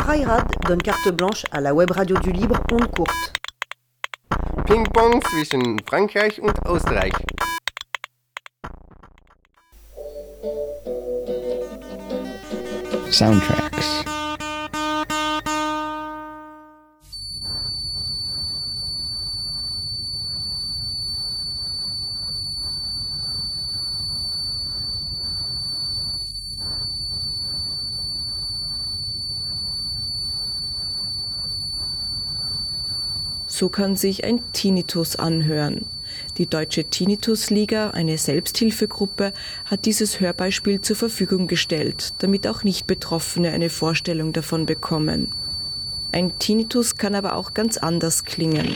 Arayrad donne carte blanche à la web radio du libre Onde Courte. Ping-Pong zwischen Frankreich und Österreich. Soundtracks. So kann sich ein Tinnitus anhören. Die Deutsche Tinnitusliga, eine Selbsthilfegruppe, hat dieses Hörbeispiel zur Verfügung gestellt, damit auch Nicht-Betroffene eine Vorstellung davon bekommen. Ein Tinnitus kann aber auch ganz anders klingen.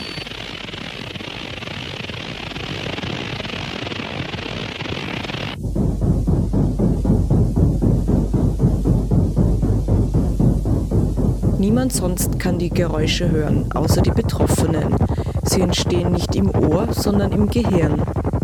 Niemand sonst kann die Geräusche hören, außer die Betroffenen. Sie entstehen nicht im Ohr, sondern im Gehirn.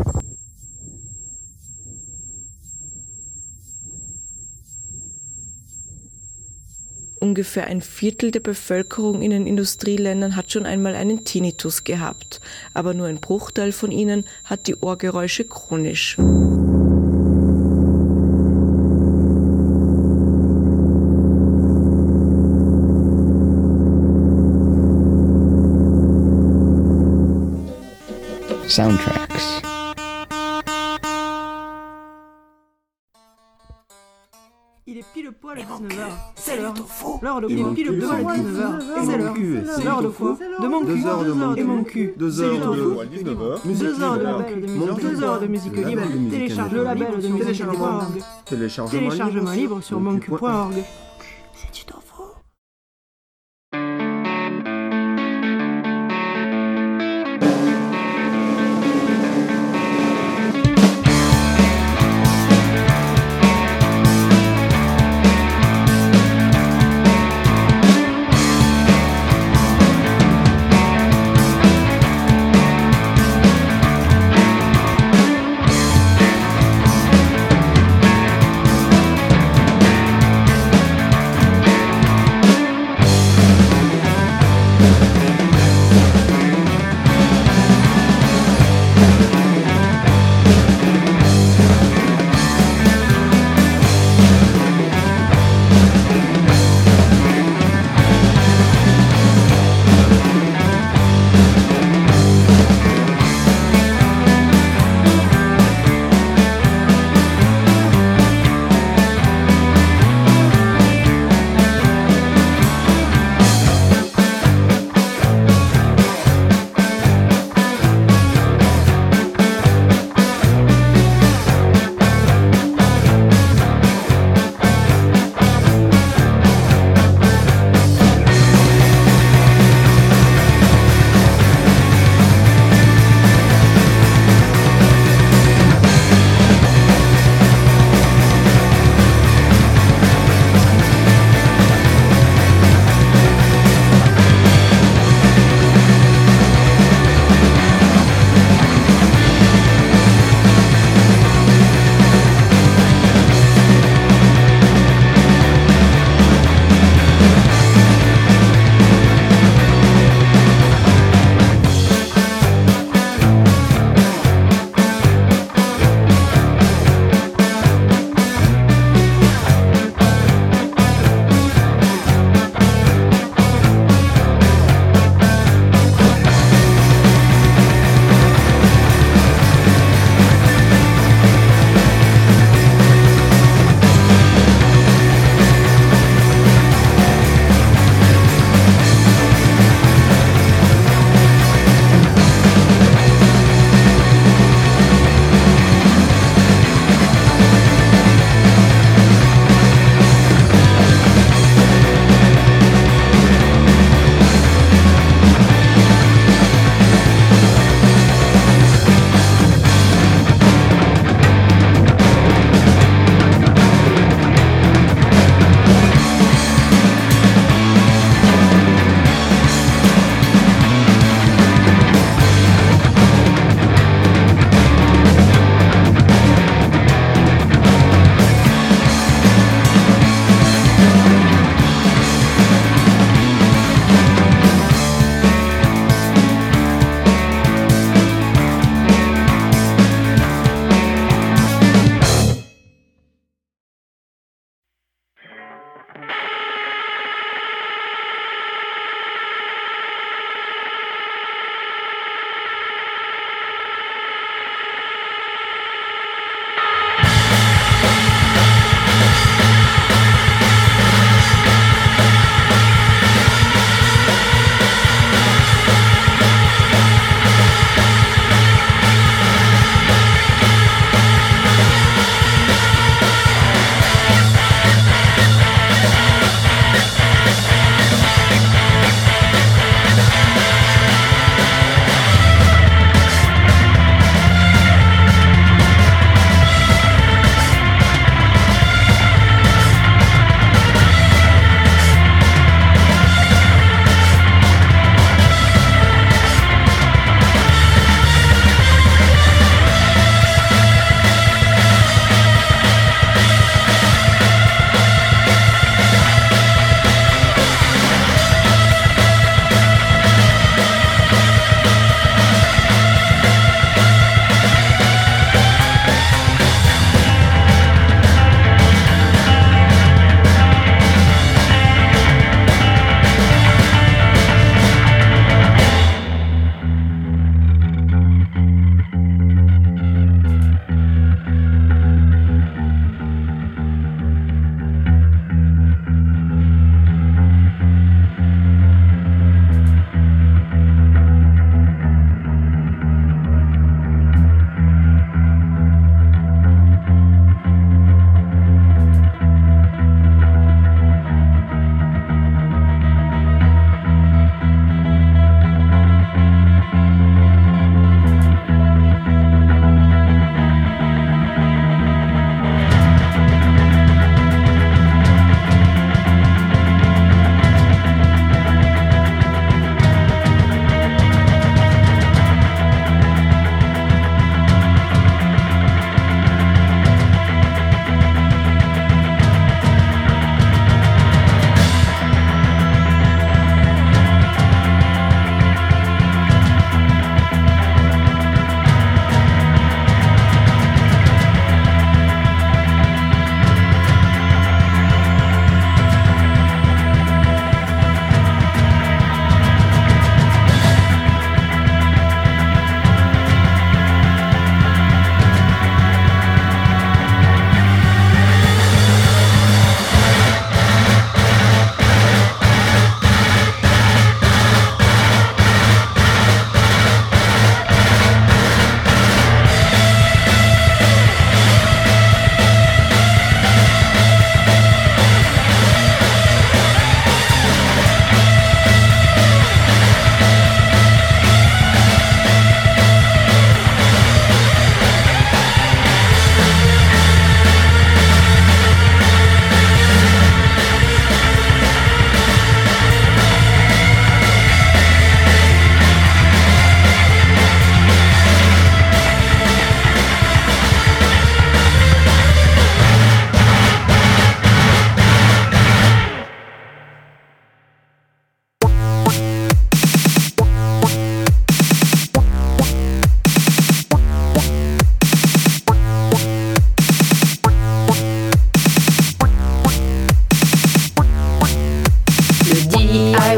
Ungefähr ein Viertel der Bevölkerung in den Industrieländern hat schon einmal einen Tinnitus gehabt, aber nur ein Bruchteil von ihnen hat die Ohrgeräusche chronisch. Soundtracks. Il est pile poil à 19h. C'est l'heure. L'heure de quoi? Pile poil à 19h. C'est l'heure. L'heure de quoi? De mon cul. 2 heures de mon cul. 2 heures de musique libre. Télécharge le label de musique libre. Téléchargement libre sur moncul.org.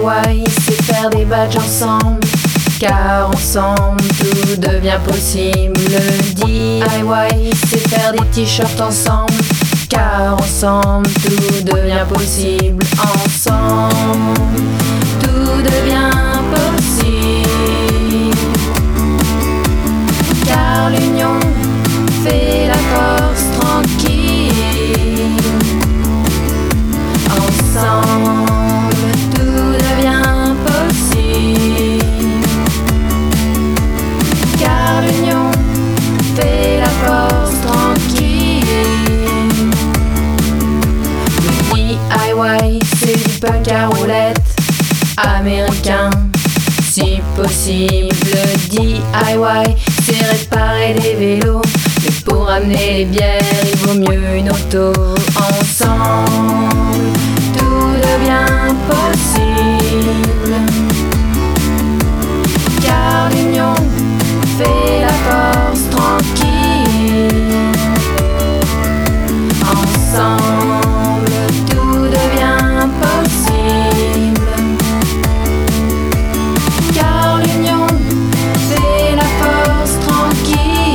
DIY, c'est faire des badges ensemble, car ensemble tout devient possible. Le DIY, c'est faire des t-shirts ensemble, car ensemble tout devient possible. Ensemble, tout devient possible, car l'union fait la force tranquille. Ensemble, tout devient possible, car l'union fait la force tranquille. Le DIY, c'est du punk à roulettes américain, si possible. Le DIY, c'est réparer des vélos, mais pour amener les bières, il vaut mieux une auto. Ensemble, tout devient possible, car l'union fait la force tranquille. Ensemble, tout devient possible, car l'union fait la force tranquille.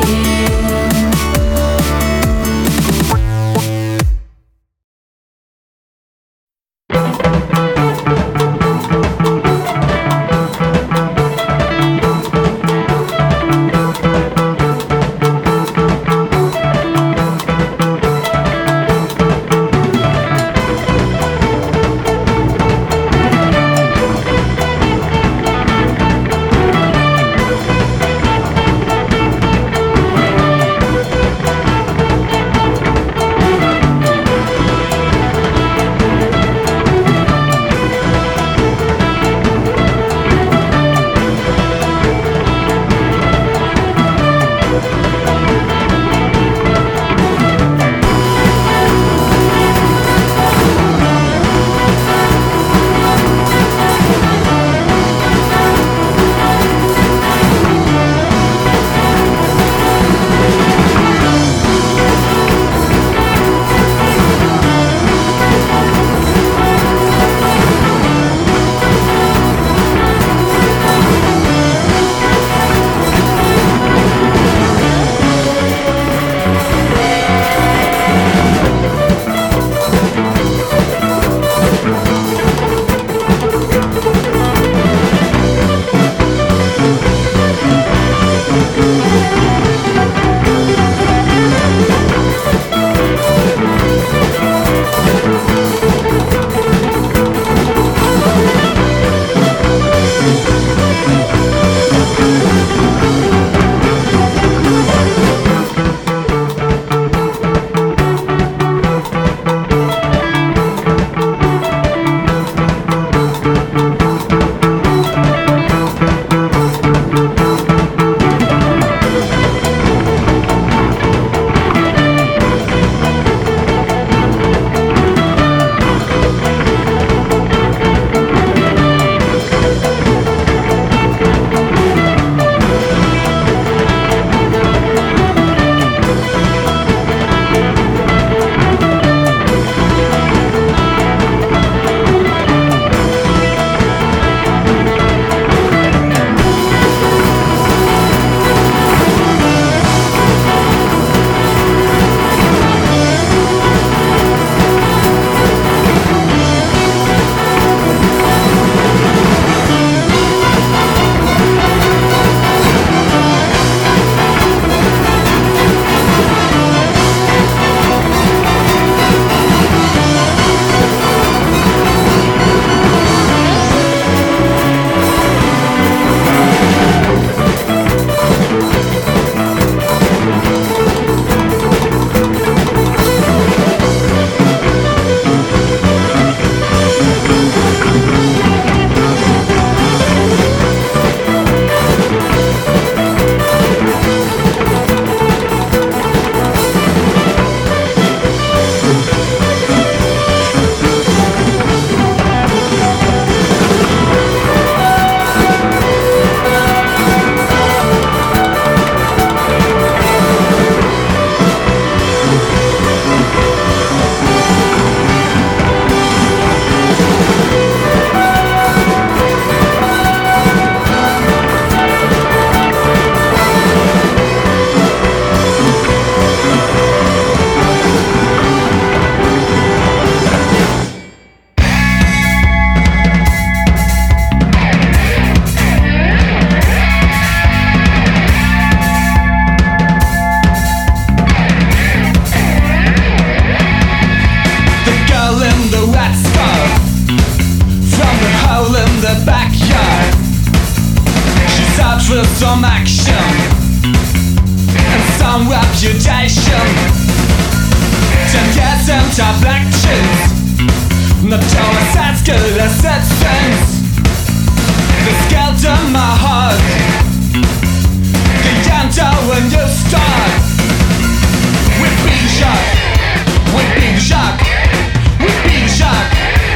backyard. She's out for some action and some reputation. 10 years into black jeans, notorious skilless sense. The skeleton in my heart, the enter when you start. We've been shot, we've been shot, we've been shot.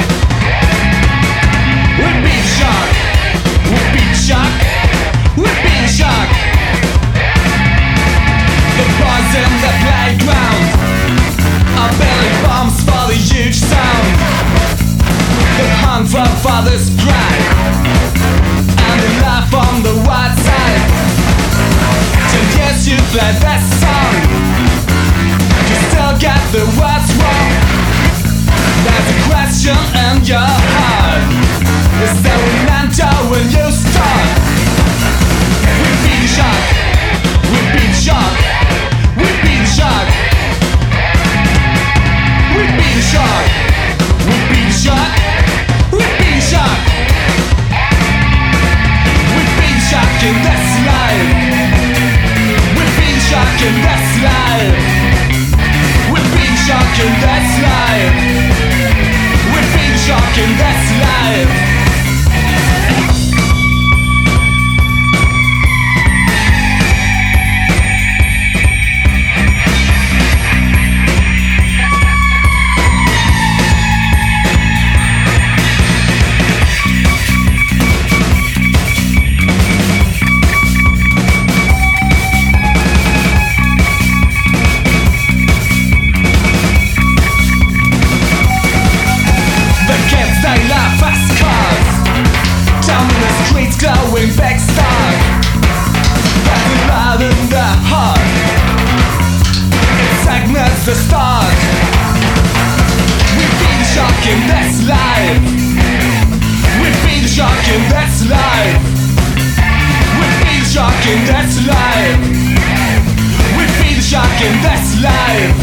We've been shot, we've been shot, we've been shot. The boys in the playground are building bombs for the huge sound. The hunt for father's pride and the life on the white side. 10 years you play that song, you still get the words wrong. There's a question in your heart, is there an answer when you start? We've been shot, we've been shot, we've been shot. We've been shot, we've been shot, we've been shot. We've been shot in this life. We've been shot in this life. We've been shot in this life. We've been shot in this life. Glowing backstar, that's the light in the heart. It signals the start. We've been shocked in this life. We've been shocked in this life. We've been shocked in this life. We've been shocked in this life.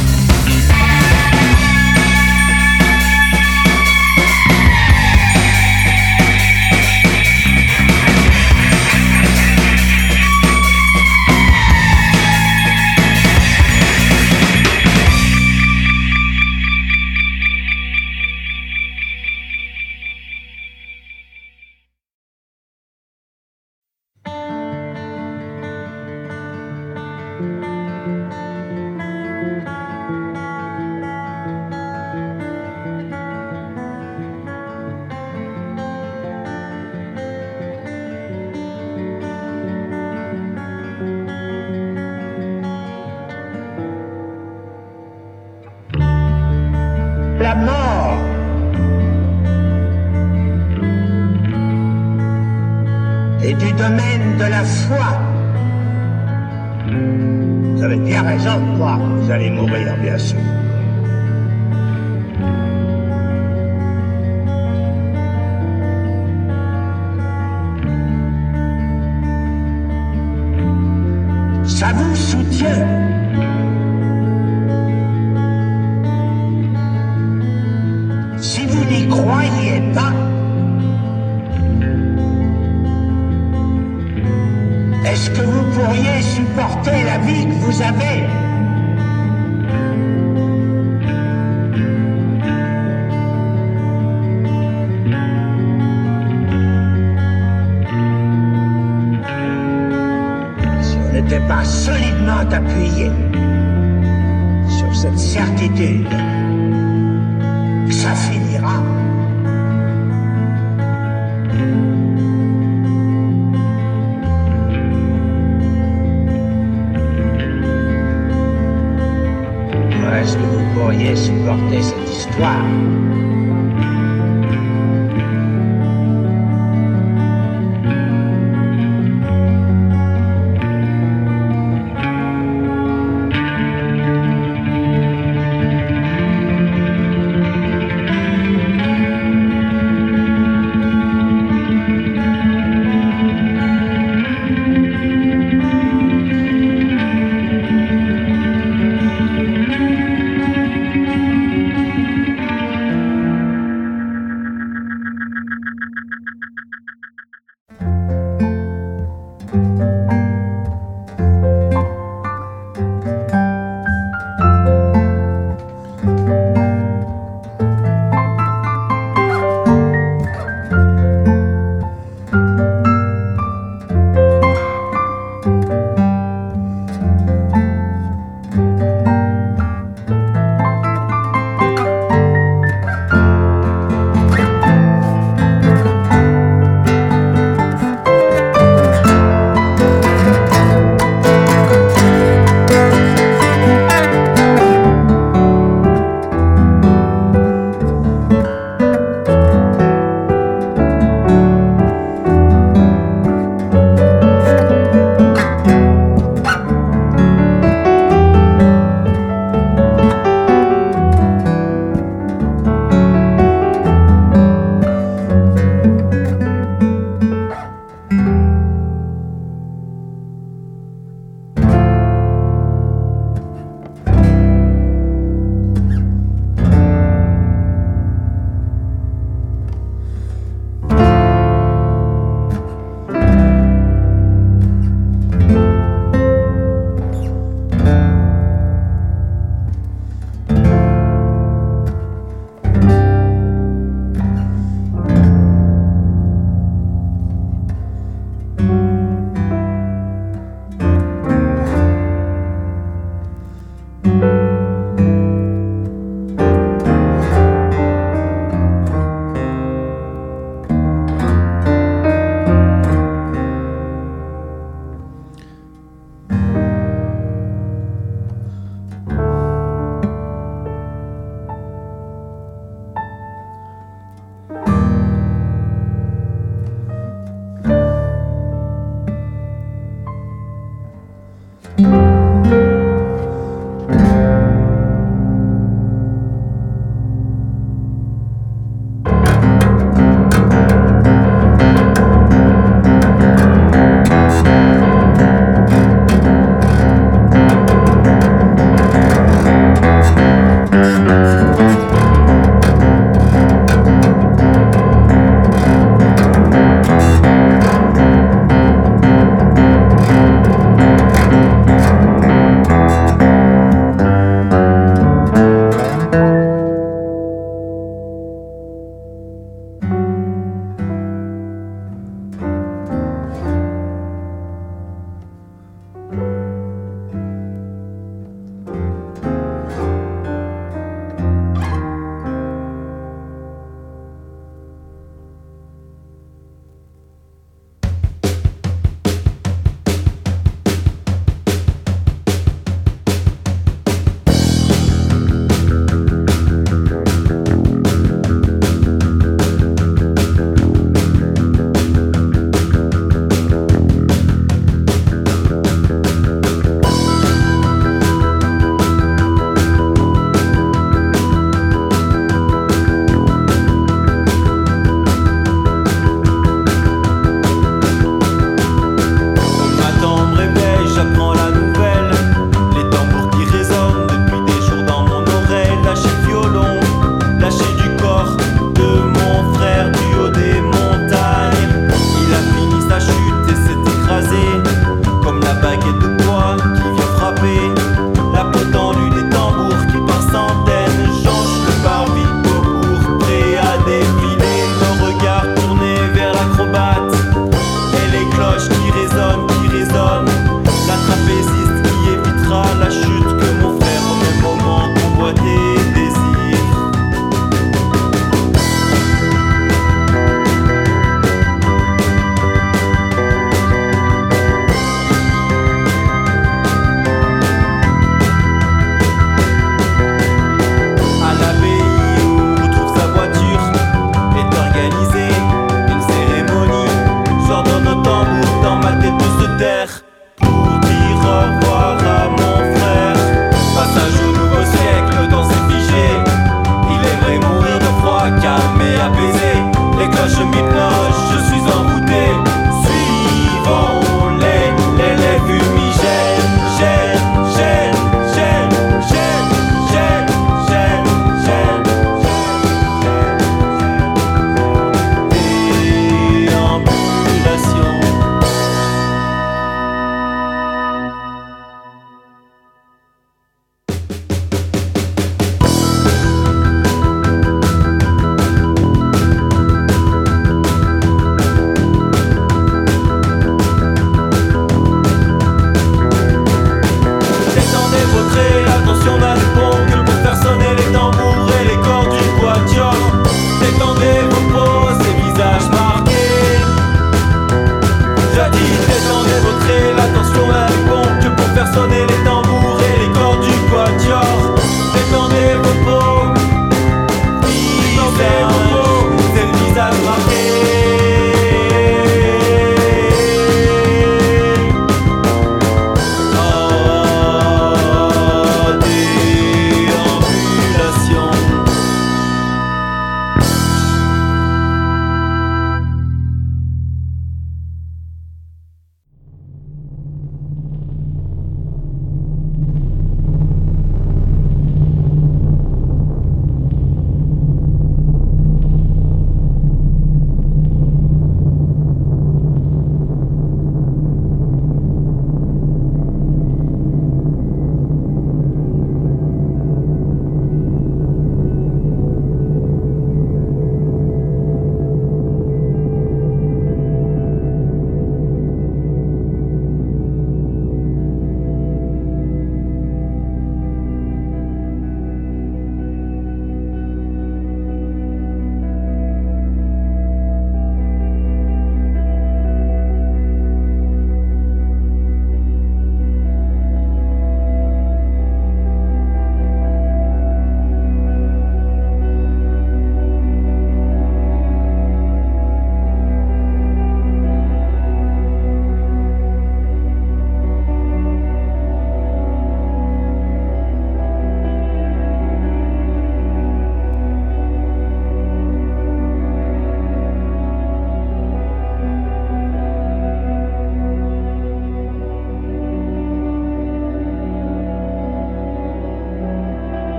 La mort est du domaine de la foi. Vous avez bien raison de croire que vous allez mourir, bien sûr. Ça vous soutient. Si vous n'y croyez pas, est-ce que vous pourriez supporter la vie que vous avez? Si on n'était pas solidement appuyé sur cette certitude, ça finira. Est-ce que vous pourriez supporter cette histoire?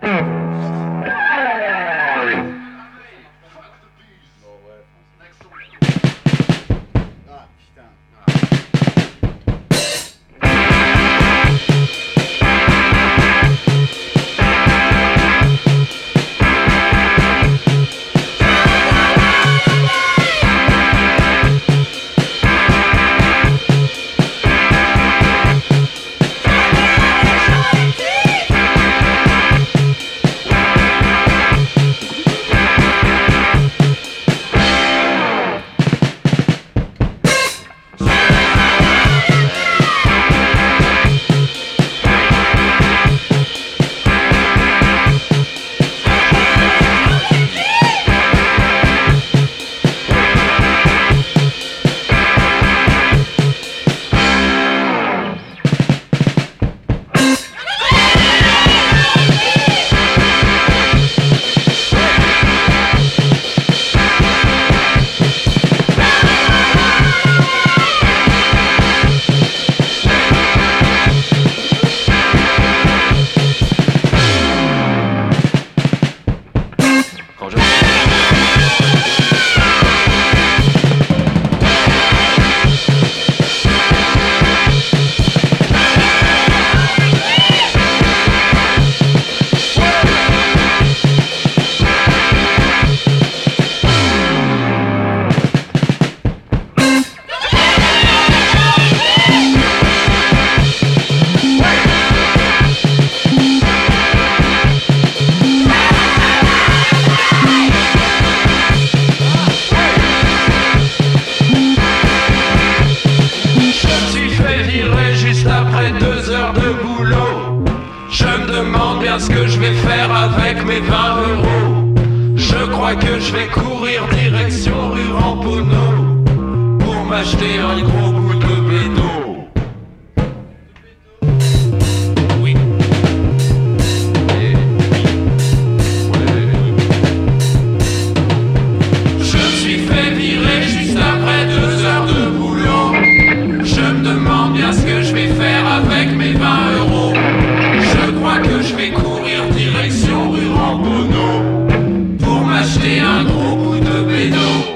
Ce que je vais faire avec mes 20 euros. Je crois que je vais courir direction rue Ramponneau pour m'acheter un gros bout de bédo. Oui. Je me suis fait virer juste après 2 heures de boulot. Je me demande bien ce que je vais faire avec mes 20 euros. Je crois que je vais courir direction rue Ramponneau pour m'acheter un gros bout de bédo.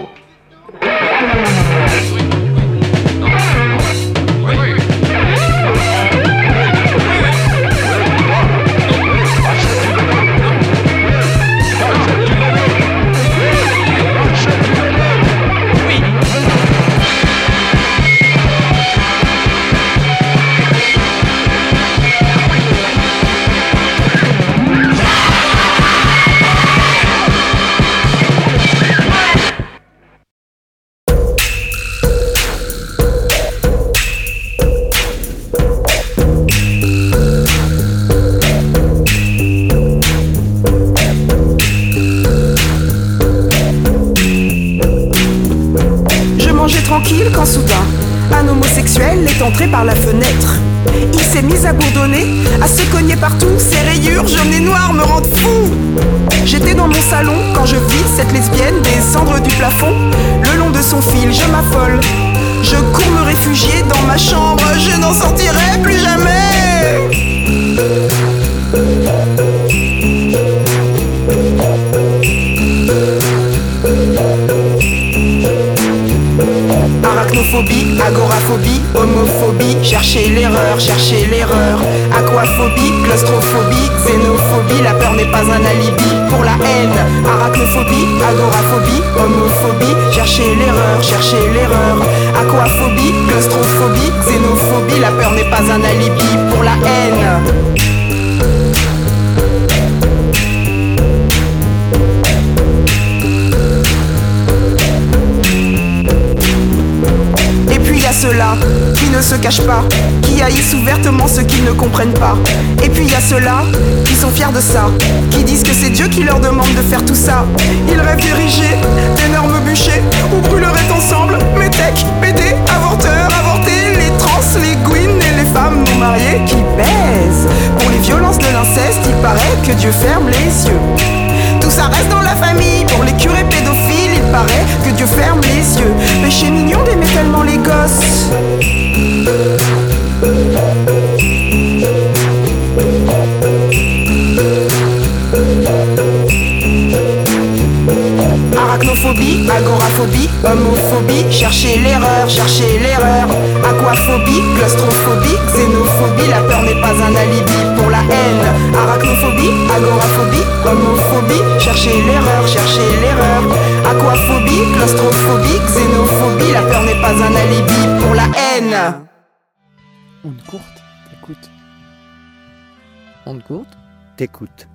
Tranquille quand soudain un homosexuel est entré par la fenêtre. Il s'est mis à bourdonner, à se cogner partout. Ses rayures jaunes et noires me rendent fou. J'étais dans mon salon quand je vis cette lesbienne descendre du plafond. Le long de son fil je m'affole. Je cours me réfugier dans ma chambre. Je n'en sortirai plus jamais. Arachnophobie, agoraphobie, homophobie, chercher l'erreur, aquaphobie, claustrophobie, xénophobie, la peur n'est pas un alibi pour la haine. Arachnophobie, agoraphobie, homophobie, chercher l'erreur, aquaphobie, claustrophobie, xénophobie, la peur n'est pas un alibi pour la haine. Ceux-là qui ne se cachent pas, qui haïssent ouvertement ceux qu'ils ne comprennent pas. Et puis il y a ceux-là qui sont fiers de ça, qui disent que c'est Dieu qui leur demande de faire tout ça. Ils rêvent d'ériger d'énormes bûchers où brûleraient ensemble métèques, PD, avorteurs, avortés, les trans, les gouines et les femmes non mariées qui baisent. Pour les violences de l'inceste, il paraît que Dieu ferme les yeux. Tout ça reste dans la famille. Pour les curés pédophiles, il paraît que Dieu ferme les yeux. Péché mignon d'aimer tellement les gosses. Arachnophobie, agoraphobie, homophobie, chercher l'erreur, aquaphobie, claustrophobie, xénophobie, la peur n'est pas un alibi pour la haine. Arachnophobie, agoraphobie, homophobie, chercher l'erreur, aquaphobie, claustrophobie, xénophobie, la peur n'est pas un alibi pour la haine. Onde courte, t'écoutes. Onde courte, t'écoutes.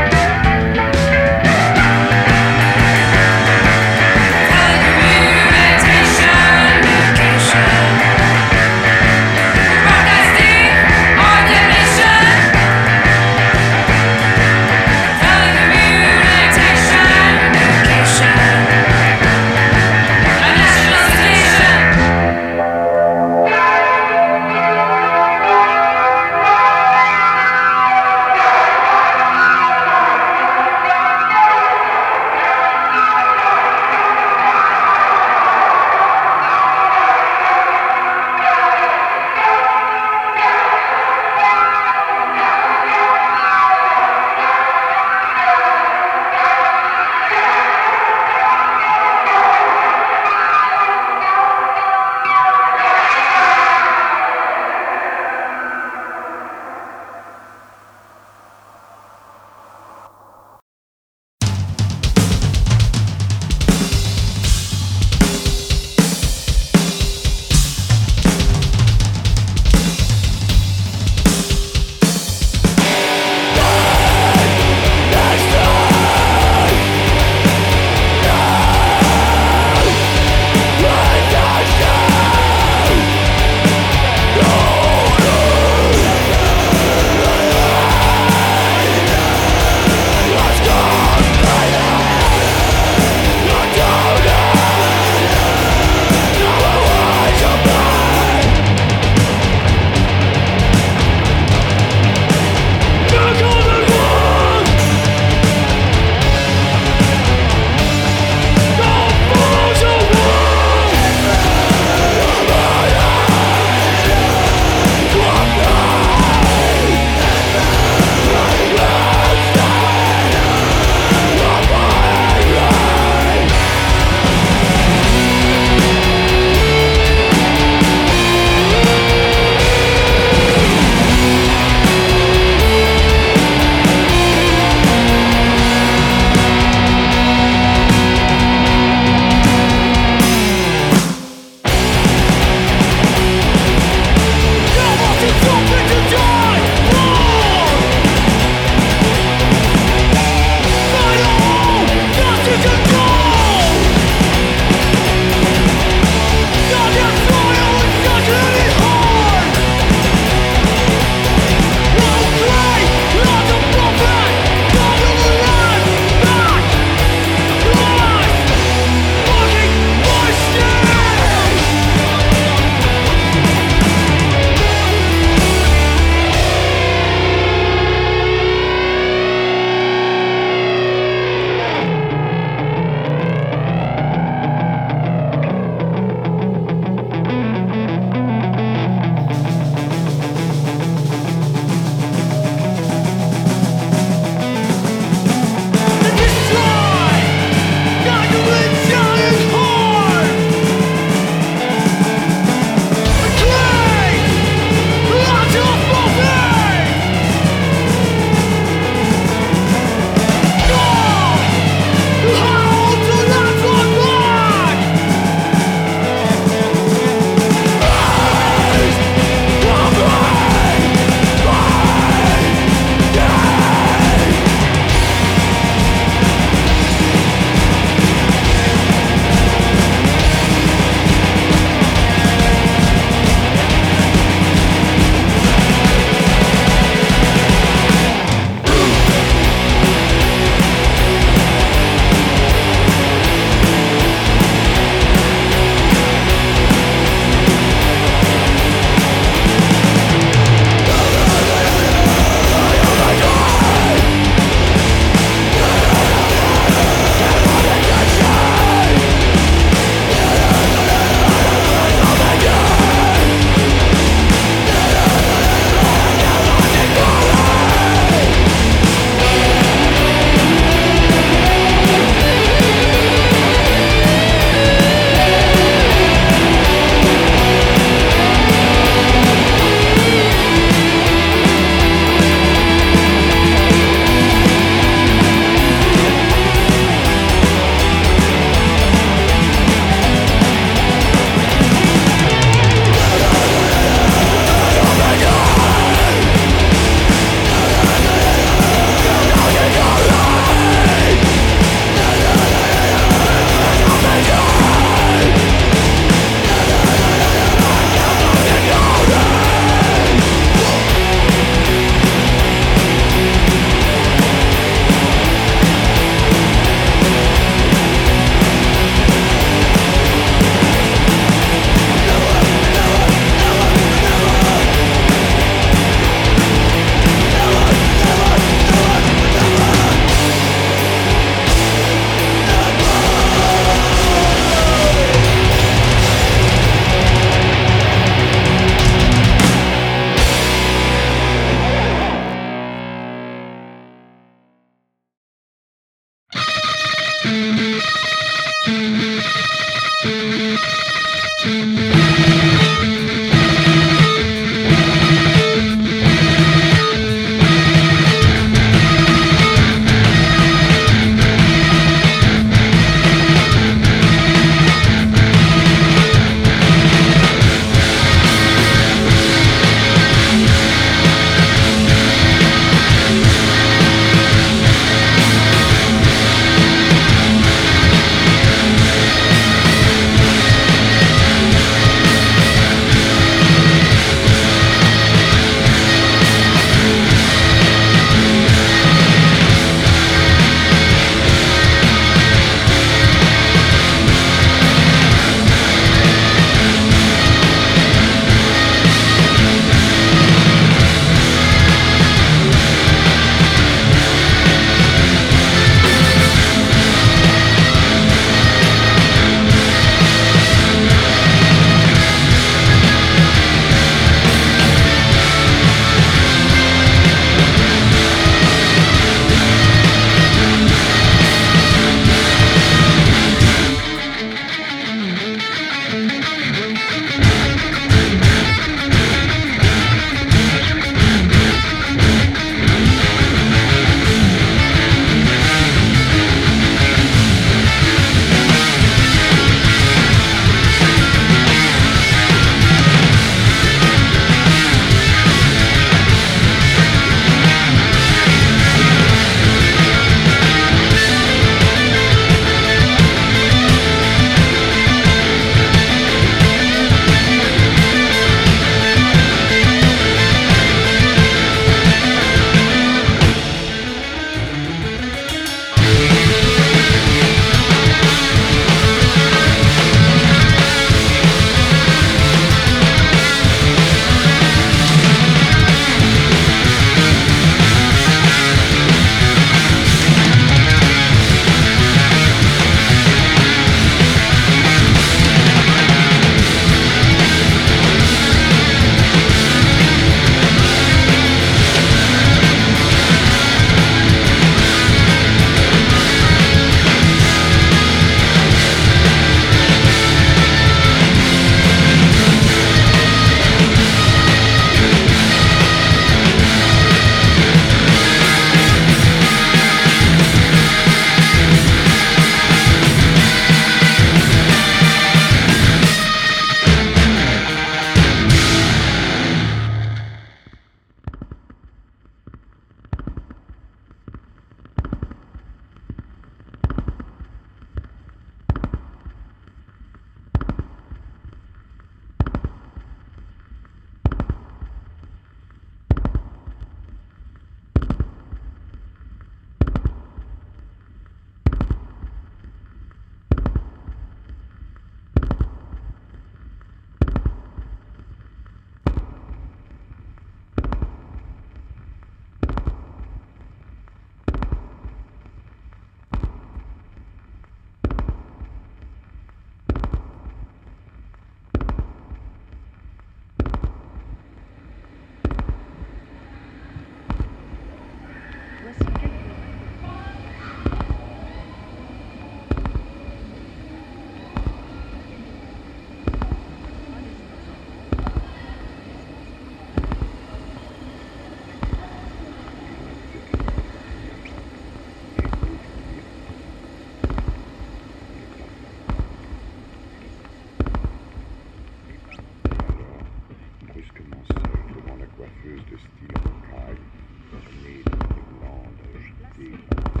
coiffeuse de style rocaille, née dans des glandes jetées par la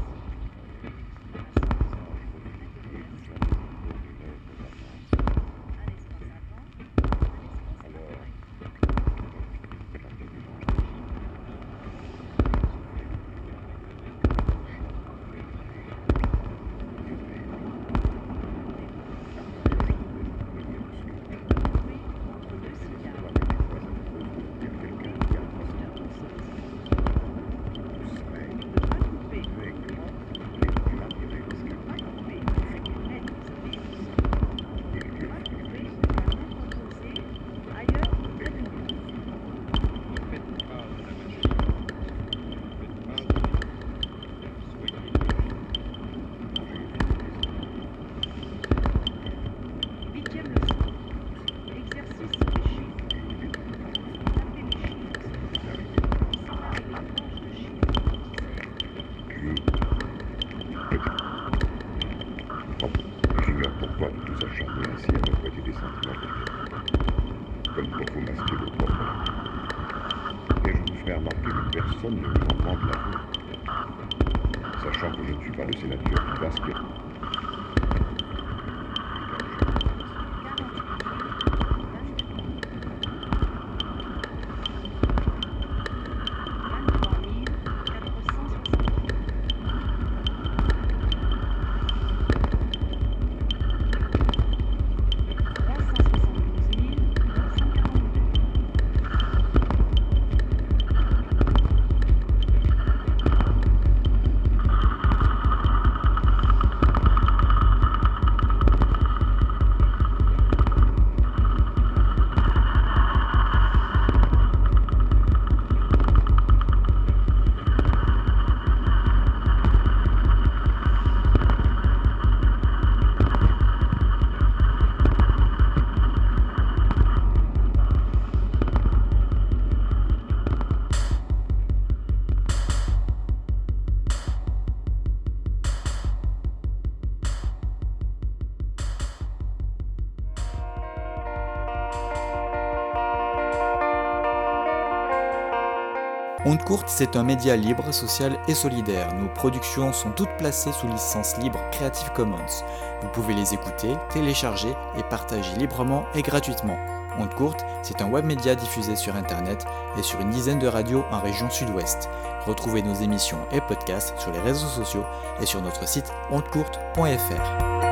J'ignore pourquoi tout s'acharner ainsi à me prêter des sentiments comme pour vous masquer vos propres. Et je vous ferai remarquer que personne ne vous en demande l'aveu, sachant que je ne suis pas de ces natures vivaces qui... Onde Courte, c'est un média libre, social et solidaire. Nos productions sont toutes placées sous licence libre Creative Commons. Vous pouvez les écouter, télécharger et partager librement et gratuitement. Onde Courte, c'est un web média diffusé sur Internet et sur une dizaine de radios en région sud-ouest. Retrouvez nos émissions et podcasts sur les réseaux sociaux et sur notre site ondecourte.fr.